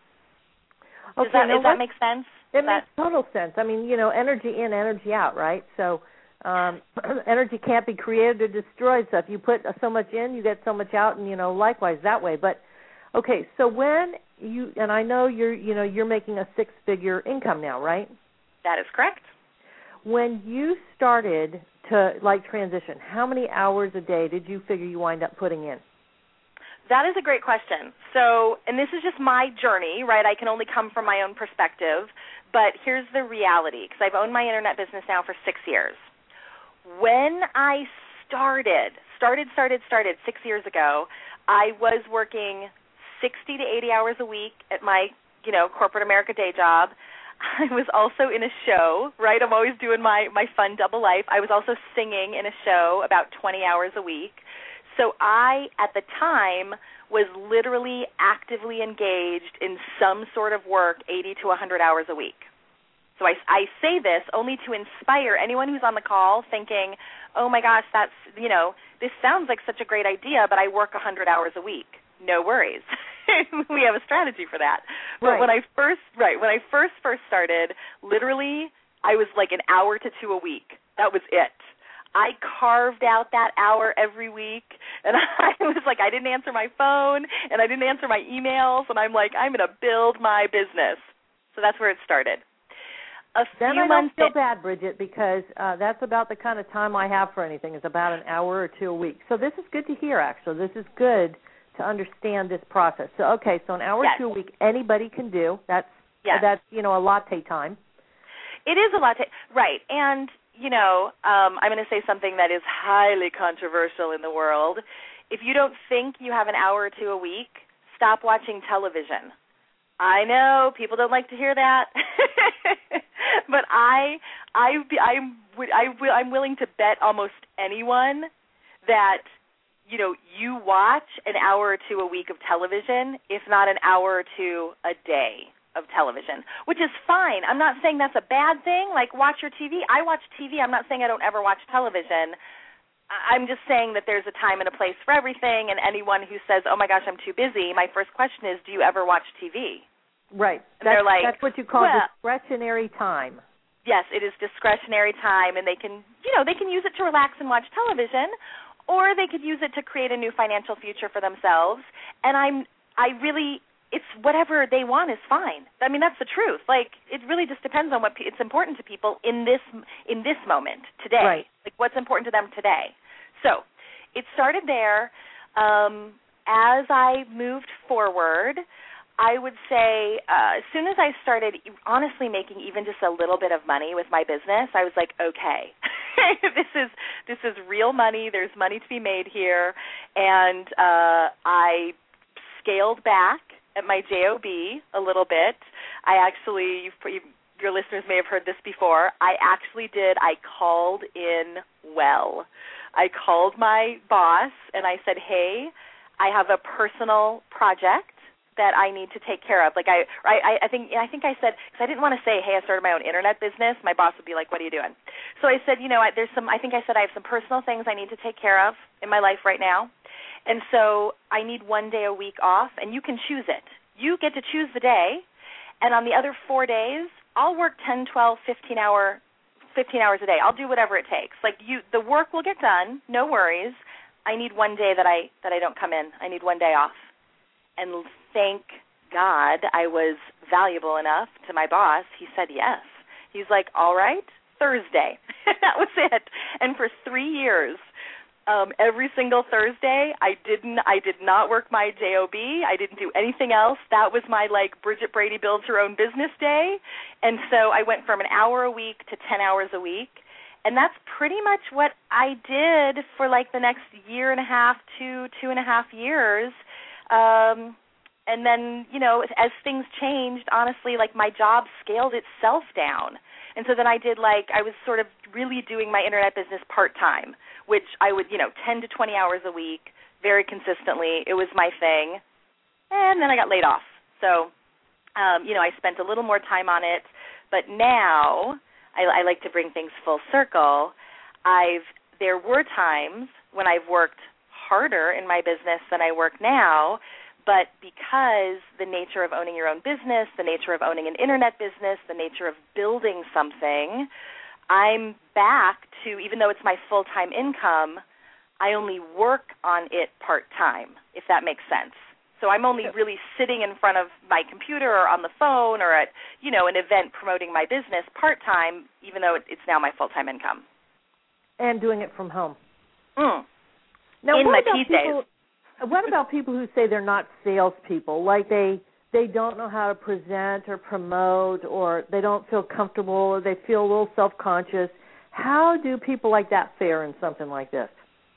Okay, does that make sense? It makes total sense. I mean, energy in, energy out, right? So energy can't be created or destroyed. So if you put so much in, you get so much out, and, likewise that way. But, okay, so when you, and I know you're making a 6-figure income now, right? That is correct. When you started to, transition, how many hours a day did you figure you wind up putting in? That is a great question. So, and this is just my journey, right? I can only come from my own perspective, but here's the reality, because I've owned my internet business now for 6 years. When I started 6 years ago, I was working 60 to 80 hours a week at my, corporate America day job. I was also in a show, right? I'm always doing my fun double life. I was also singing in a show about 20 hours a week. So I, at the time, was literally actively engaged in some sort of work 80 to 100 hours a week. So I say this only to inspire anyone who's on the call thinking, oh, my gosh, that's, this sounds like such a great idea, but I work 100 hours a week. No worries. We have a strategy for that. But right. when I first started, literally I was an hour to 2 a week. That was it. I carved out that hour every week, and I was I didn't answer my phone, and I didn't answer my emails, and I'm I'm going to build my business. So that's where it started. Then I don't feel bad, Bridget, because that's about the kind of time I have for anything, is about an hour or 2 a week. So this is good to hear, actually. This is good to understand this process. So, okay, so an hour yes. or 2 a week anybody can do. That's yes. a latte time. It is a latte, right, and I'm going to say something that is highly controversial in the world. If you don't think you have an hour or 2 a week, stop watching television. I know people don't like to hear that, but I'm willing to bet almost anyone that you watch an hour or 2 a week of television, if not an hour or 2 a day of television, which is fine. I'm not saying that's a bad thing. Watch your TV. I watch TV. I'm not saying I don't ever watch television. I'm just saying that there's a time and a place for everything, and anyone who says, oh, my gosh, I'm too busy, my first question is, do you ever watch TV? Right. They're that's what you call discretionary time. Yes, it is discretionary time, and they can use it to relax and watch television, or they could use it to create a new financial future for themselves. And it's whatever they want is fine. I mean, that's the truth. It really just depends on what it's important to people in this moment today. Right. What's important to them today. So it started there. As I moved forward, I would say as soon as I started honestly making even just a little bit of money with my business, I was like, okay, This is real money. There's money to be made here. And I scaled back at my JOB a little bit. I actually, your listeners may have heard this before, I called in well. I called my boss and I said, hey, I have a personal project that I need to take care of. Like I think I said, because I didn't want to say, hey, I started my own internet business. My boss would be like, what are you doing? So I said, I have some personal things I need to take care of in my life right now. And so I need one day a week off, and you can choose it. You get to choose the day, and on the other 4 days, I'll work 10, 12, 15 hours a day. I'll do whatever it takes. The work will get done, no worries. I need one day that I don't come in. I need one day off. And thank God I was valuable enough to my boss. He said yes. He's like, all right, Thursday. That was it. And for 3 years, every single Thursday, I did not work my JOB. I didn't do anything else. That was my Bridget Brady builds her own business day. And so I went from an hour a week to 10 hours a week. And that's pretty much what I did for the next year and a half to 2.5 years. And then, as things changed, honestly, my job scaled itself down. And so then I was sort of really doing my internet business part-time, which I would, 10 to 20 hours a week, very consistently. It was my thing. And then I got laid off. So, I spent a little more time on it. But now I like to bring things full circle. There were times when I've worked harder in my business than I work now, but because the nature of owning your own business, the nature of owning an internet business, the nature of building something, I'm back to, even though it's my full-time income, I only work on it part-time, if that makes sense. So I'm only really sitting in front of my computer or on the phone or at, an event promoting my business part-time, even though it's now my full-time income. And doing it from home. Now, in my PJs. What about people who say they're not salespeople, they don't know how to present or promote, or they don't feel comfortable, or they feel a little self-conscious? How do people like that fare in something like this?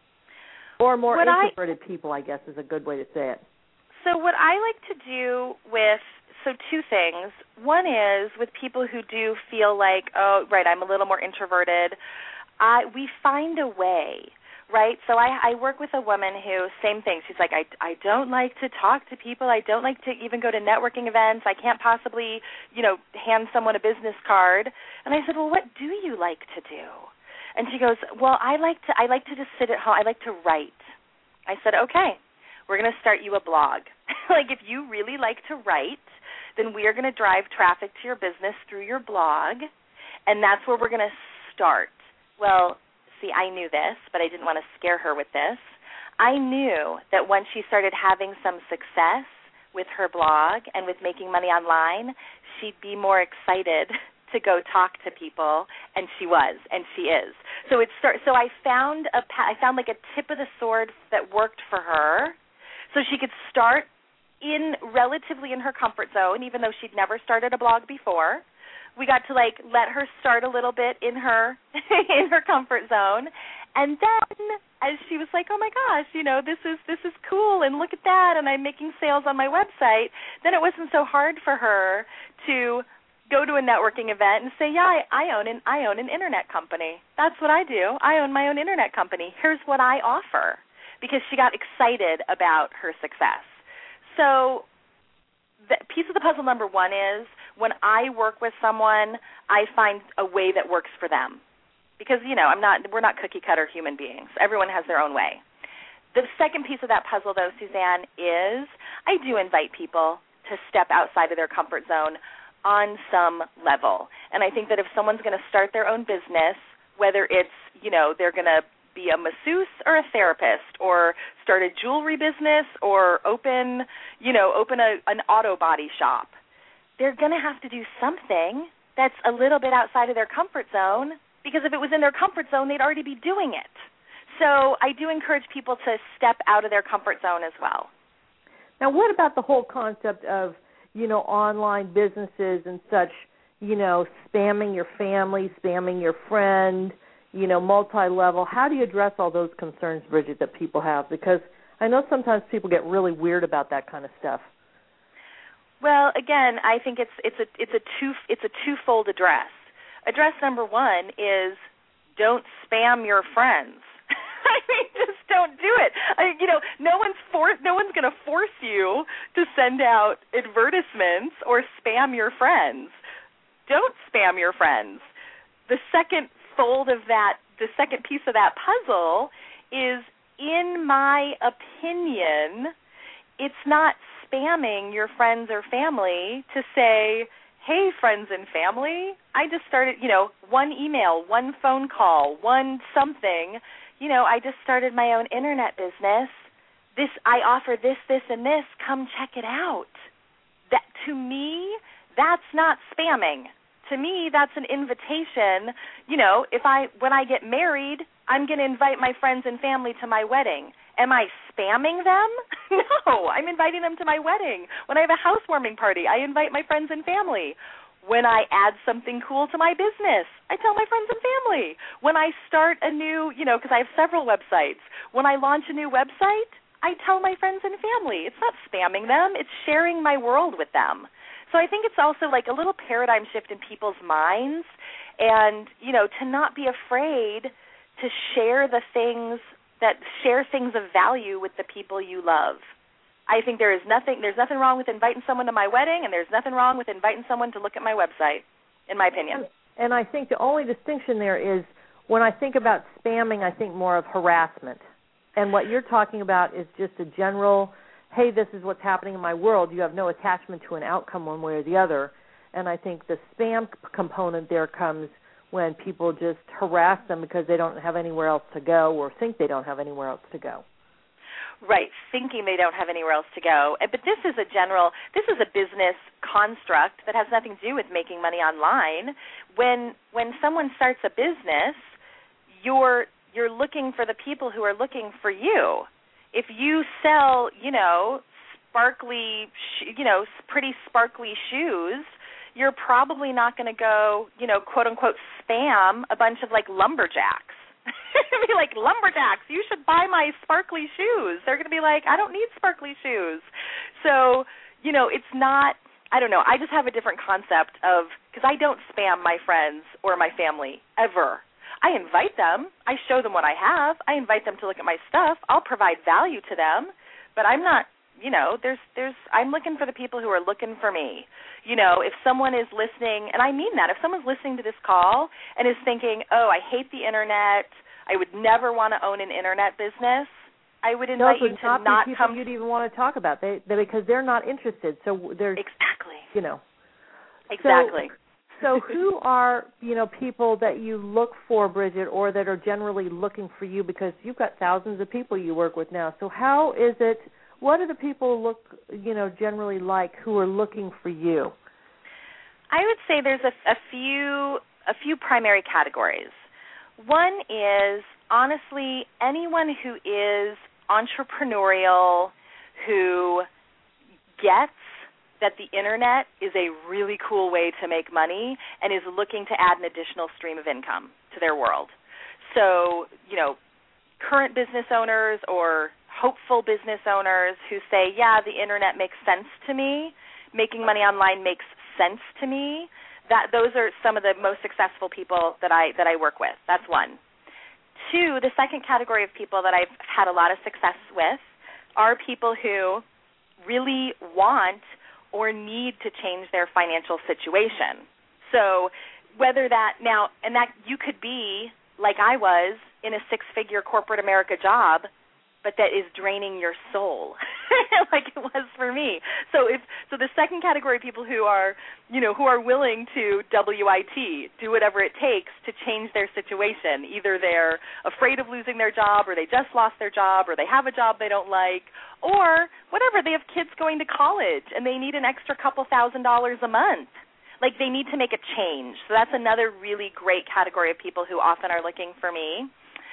Or more introverted people, I guess, is a good way to say it. So what I like to do two things. One is with people who do feel oh, right, I'm a little more introverted, we find a way. Right, so I work with a woman who, same thing, she's like, I don't like to talk to people, I don't like to even go to networking events, I can't possibly, hand someone a business card. And I said, well, what do you like to do? And she goes, well, I like to just sit at home, I like to write. I said, okay, we're going to start you a blog. If you really like to write, then we are going to drive traffic to your business through your blog, and that's where we're going to start. Well, see, I knew this, but I didn't want to scare her with this. I knew that once she started having some success with her blog and with making money online, she'd be more excited to go talk to people, and she was, and she is. So I found a tip of the sword that worked for her, so she could start relatively in her comfort zone, even though she'd never started a blog before. We got to let her start a little bit in her comfort zone, and then as she was like, oh my gosh, this is cool, and look at that, and I'm making sales on my website, then it wasn't so hard for her to go to a networking event and say, yeah, I own an internet company. That's what I do. I own my own internet company. Here's what I offer, because she got excited about her success. So the piece of the puzzle number one is, when I work with someone, I find a way that works for them. Because, we're not cookie-cutter human beings. Everyone has their own way. The second piece of that puzzle, though, Suzanne, is I do invite people to step outside of their comfort zone on some level. And I think that if someone's going to start their own business, whether it's, they're going to be a masseuse or a therapist, or start a jewelry business, or open an auto body shop, they're going to have to do something that's a little bit outside of their comfort zone, because if it was in their comfort zone, they'd already be doing it. So I do encourage people to step out of their comfort zone as well. Now, what about the whole concept of, online businesses and such, spamming your family, spamming your friend, multi-level. How do you address all those concerns, Bridget, that people have? Because I know sometimes people get really weird about that kind of stuff. Well, again, I think it's a twofold address. Address number one is don't spam your friends. I mean, just don't do it. No one's going to force you to send out advertisements or spam your friends. Don't spam your friends. The second piece of that puzzle is, in my opinion, it's not spamming your friends or family to say, hey, friends and family, I just started, one email, one phone call, one something, I just started my own internet business. I offer this, and this. Come check it out. That, to me, that's not spamming. To me, that's an invitation. When I get married, I'm going to invite my friends and family to my wedding. Am I spamming them? No, I'm inviting them to my wedding. When I have a housewarming party, I invite my friends and family. When I add something cool to my business, I tell my friends and family. When I start a new, because I have several websites, when I launch a new website, I tell my friends and family. It's not spamming them. It's sharing my world with them. So I think it's also like a little paradigm shift in people's minds and, to not be afraid to share things of value with the people you love. I think there's nothing wrong with inviting someone to my wedding, and there's nothing wrong with inviting someone to look at my website, in my opinion. And I think the only distinction there is when I think about spamming, I think more of harassment. And what you're talking about is just a general, hey, this is what's happening in my world. You have no attachment to an outcome one way or the other. And I think the spam component there comes when people just harass them because they don't have anywhere else to go or think they don't have anywhere else to go. Right, thinking they don't have anywhere else to go. But this is a business construct that has nothing to do with making money online. When someone starts a business, you're looking for the people who are looking for you. If you sell, pretty sparkly shoes, you're probably not going to go, quote unquote, spam a bunch of lumberjacks. Be like, lumberjacks, you should buy my sparkly shoes. They're going to be like, I don't need sparkly shoes. So, it's not, I don't know, I just have a different concept because I don't spam my friends or my family ever. I invite them. I show them what I have. I invite them to look at my stuff. I'll provide value to them, but I'm not, I'm looking for the people who are looking for me. If someone is listening, and I mean that, if someone's listening to this call and is thinking, oh, I hate the internet, I would never want to own an internet business, I would invite you to not come. People you'd even want to talk about because they're not interested. So there's exactly. Exactly. So who are people that you look for, Bridget, or that are generally looking for you? Because you've got thousands of people you work with now. So how is it? What do the people look, generally like who are looking for you? I would say there's a few primary categories. One is, honestly, anyone who is entrepreneurial, who gets that the internet is a really cool way to make money and is looking to add an additional stream of income to their world. So, current business owners or hopeful business owners who say, yeah, the internet makes sense to me, making money online makes sense to me, those are some of the most successful people that I work with. That's one. Two, the second category of people that I've had a lot of success with are people who really want or need to change their financial situation. So whether that now, and that you could be like I was in a six-figure corporate America job, but that is draining your soul, like it was for me. So the second category of people who are willing to WIT, do whatever it takes to change their situation. Either they're afraid of losing their job, or they just lost their job, or they have a job they don't like, or whatever, they have kids going to college and they need an extra couple $1,000s a month. Like they need to make a change. So that's another really great category of people who often are looking for me.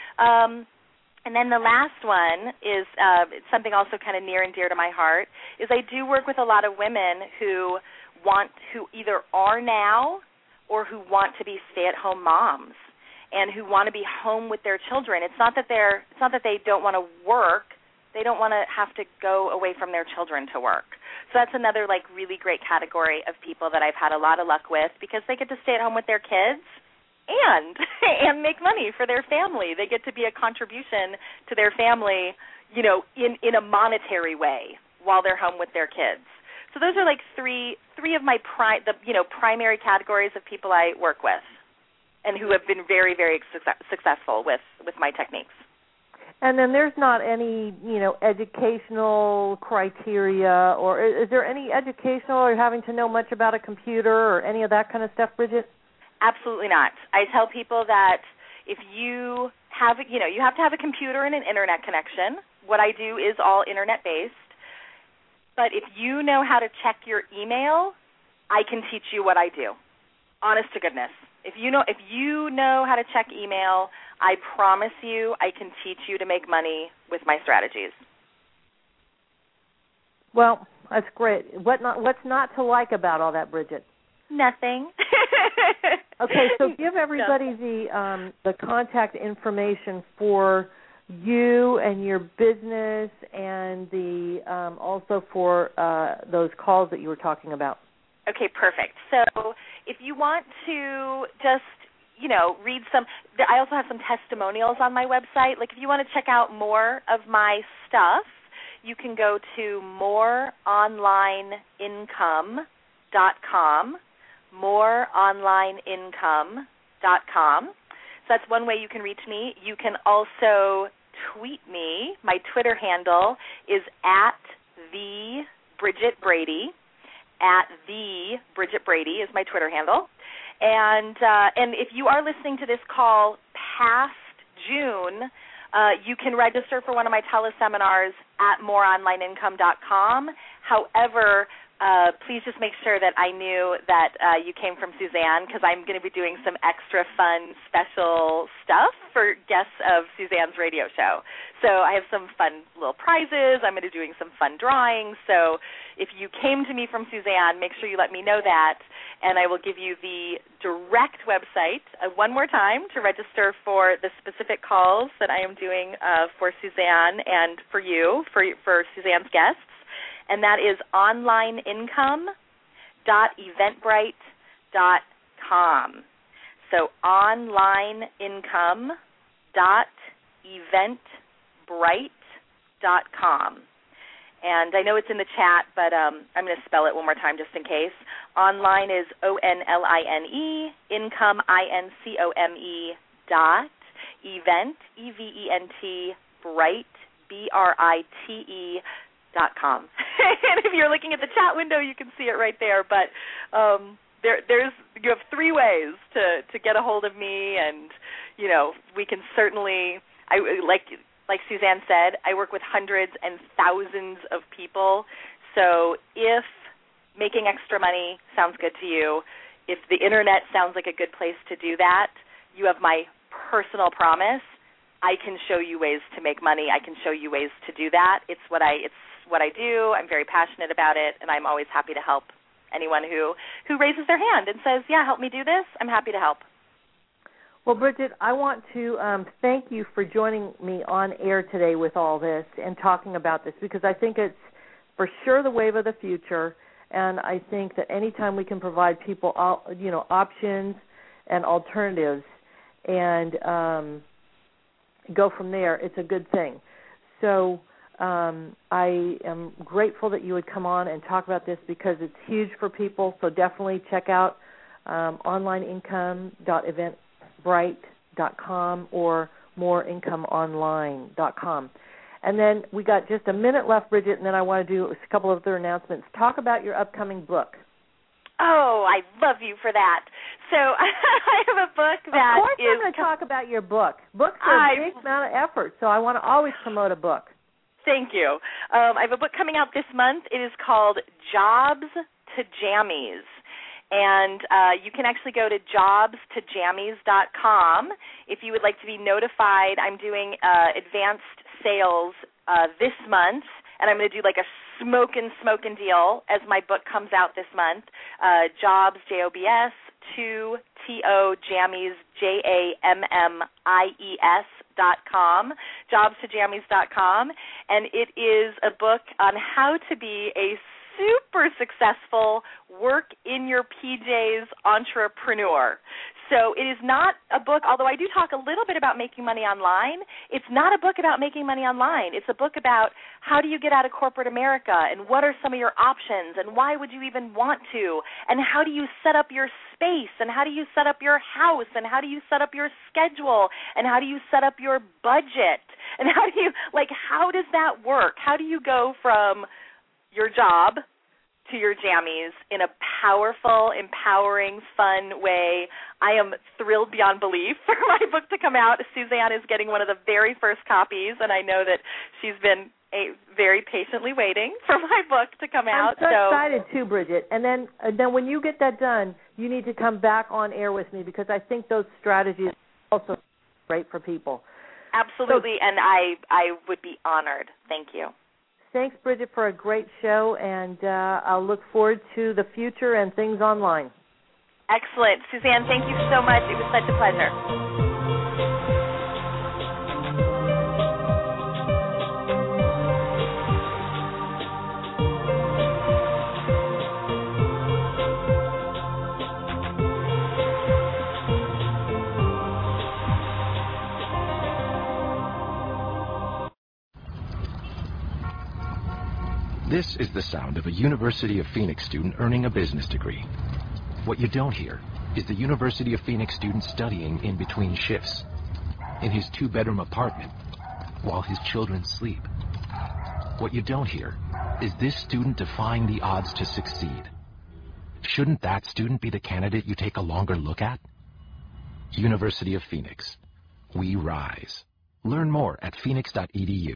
And then the last one is something also kind of near and dear to my heart, is I do work with a lot of women who either are now or who want to be stay-at-home moms. and who want to be home with their children. It's not that they don't want to work. They don't want to have to go away from their children to work. So that's another really great category of people that I've had a lot of luck with, because they get to stay at home with their kids and make money for their family. They get to be a contribution to their family, in a monetary way while they're home with their kids. So those are three of my primary categories of people I work with, and who have been very, very successful with my techniques. And then there's not any, educational criteria, or is there any educational or having to know much about a computer or any of that kind of stuff, Bridget? Absolutely not. I tell people that if you have, you have to have a computer and an internet connection. What I do is all internet-based. But if you know how to check your email, I can teach you what I do. Honest to goodness. If you know how to check email, I promise you I can teach you to make money with my strategies. Well, that's great. What's not to like about all that, Bridget? Nothing. Okay, so give everybody the contact information for you and your business, and the also for those calls that you were talking about. Okay, perfect. So if you want to just, read some, I also have some testimonials on my website. If you want to check out more of my stuff, you can go to moreonlineincome.com, moreonlineincome.com. So that's one way you can reach me. You can also tweet me. My Twitter handle is @TheBridgetBrady. @TheBridgetBrady is my Twitter handle. And if you are listening to this call past June, you can register for one of my teleseminars at moreonlineincome.com. However, please just make sure that I knew that you came from Suzanne, because I'm going to be doing some extra fun, special stuff for guests of Suzanne's radio show. So I have some fun little prizes. I'm going to be doing some fun drawings. So if you came to me from Suzanne, make sure you let me know that, and I will give you the direct website one more time to register for the specific calls that I am doing for Suzanne and for you, for Suzanne's guests. And that is onlineincome.eventbrite.com. So onlineincome.eventbrite.com. And I know it's in the chat, but I'm going to spell it one more time just in case. Online is ONLINE, income, INCOME, event, EVENT, Brite, BRITE.com. And if you're looking at the chat window, you can see it right there. But you have three ways to get a hold of me, and we can certainly. Like Suzanne said, I work with hundreds and thousands of people. So if making extra money sounds good to you, if the internet sounds like a good place to do that, you have my personal promise. I can show you ways to make money. I can show you ways to do that. It's what I do. I'm very passionate about it, and I'm always happy to help anyone who raises their hand and says, yeah, help me do this. I'm happy to help. Well, Bridget, I want to thank you for joining me on air today with all this and talking about this, because I think it's for sure the wave of the future, and I think that anytime we can provide people, options and alternatives and go from there, it's a good thing. So I am grateful that you would come on and talk about this, because it's huge for people. So definitely check out onlineincome.eventbrite.com or moreincomeonline.com. And then we got just a minute left, Bridget, and then I want to do a couple of other announcements. Talk about your upcoming book. Oh, I love you for that. So I have a book that Of course I'm going to talk about your book. Books are a big amount of effort, so I want to always promote a book. Thank you. I have a book coming out this month. It is called Jobs to Jammies. And you can actually go to jobstojammies.com if you would like to be notified. I'm doing advanced sales this month, and I'm going to do like a smokin' deal as my book comes out this month. Jobs, JOBS, 2TO Jammies, JAMMIES.com, jobstojammies.com, and it is a book on how to be a super successful work in your PJs entrepreneur. So it is not a book, although I do talk a little bit about making money online, it's not a book about making money online. It's a book about how do you get out of corporate America and what are some of your options and why would you even want to, and how do you set up your space, and how do you set up your house, and how do you set up your schedule, and how do you set up your budget, and how does that work? How do you go from your job to your jammies in a powerful, empowering, fun way? I am thrilled beyond belief for my book to come out. Suzanne is getting one of the very first copies, and I know that she's been very patiently waiting for my book to come out. I'm so excited too, Bridget. And then when you get that done, you need to come back on air with me because I think those strategies are also great for people. Absolutely, and I would be honored. Thank you. Thanks, Bridget, for a great show, and I'll look forward to the future and things online. Excellent. Suzanne, thank you so much. It was such a pleasure. This is the sound of a University of Phoenix student earning a business degree. What you don't hear is the University of Phoenix student studying in between shifts, in his 2-bedroom apartment, while his children sleep. What you don't hear is this student defying the odds to succeed. Shouldn't that student be the candidate you take a longer look at? University of Phoenix. We rise. Learn more at phoenix.edu.